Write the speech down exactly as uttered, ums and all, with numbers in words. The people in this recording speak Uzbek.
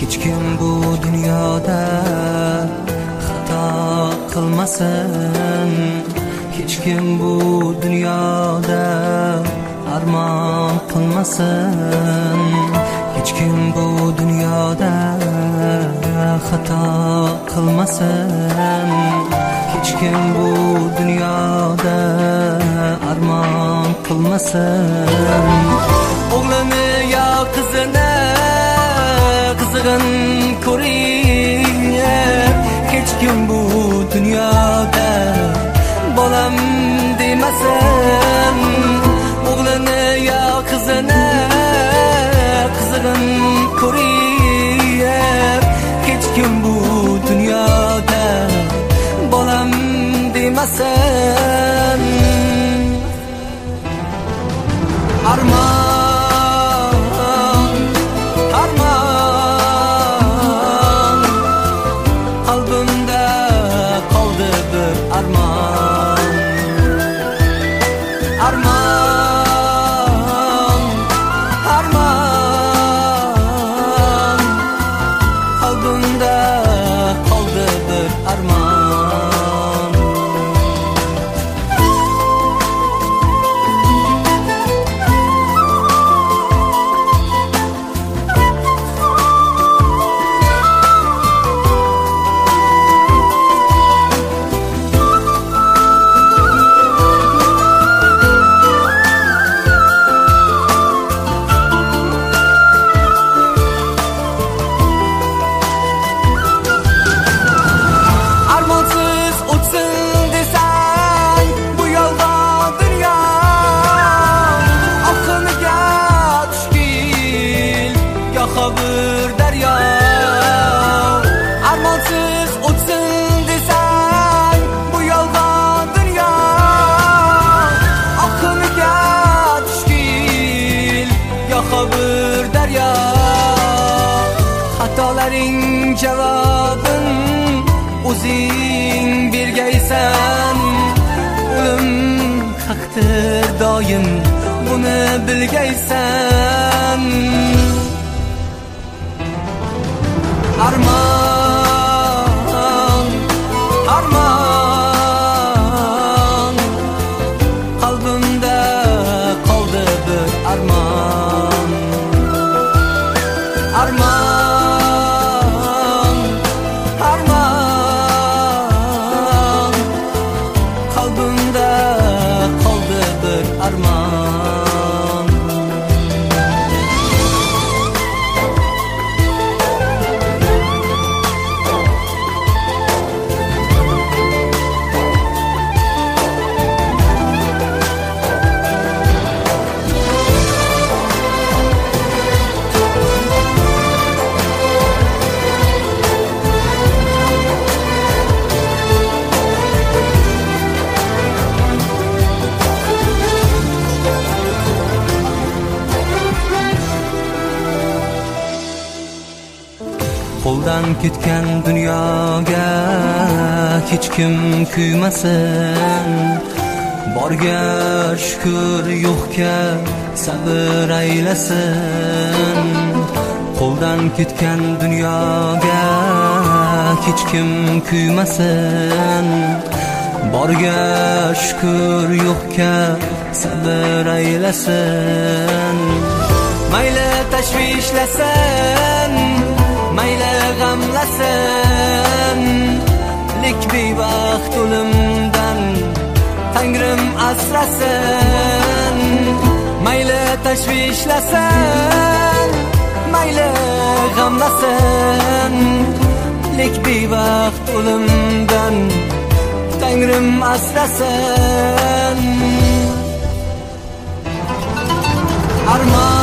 hech kim bu dunyoda xato qilmasin, hech kim bu dunyoda armon qilmasin, hech kim bu dunyoda xato qilmasin, hech kim bu dunyoda armon qilmasin. O'g'lini yo qizini qizig'in ko'ring, hech kim bu dunyoda bolam demasin. O'g'lini yo qizini qizig'in ko'ring, hech kim bu dunyoda bolam demasin. Armon, armon, qalbimda qoldi bir armon. Armon, armon, qalbimda qoldi bir armon. Bir daryo armonsiz o'tsin desang bu yolg'on dunyo, oqimiga tushgil yo'q bir daryo. Xatolaring javobin o'zing bergaysan, o'lim haqdir doim buni bilgaysan. Armon, armon, qalbimda qoldi bir armon. Armon, armon, qalbimda qoldi bir armon. Qo'ldan ketgan dunyoga hech kim kuymasin, borga shukr yo'qga sabr aylasin. Qo'ldan ketgan dunyoga hech kim kuymasin, borga shukr yo'qga sabr aylasin. Mayli tashvishlasin, mayli g'amlasin, lek bebaxt o'limdan Tangrim asrasin. Mayli tashvishlasin, mayli g'amlasin, lek bebaxt o'limdan Tangrim asrasin. Armon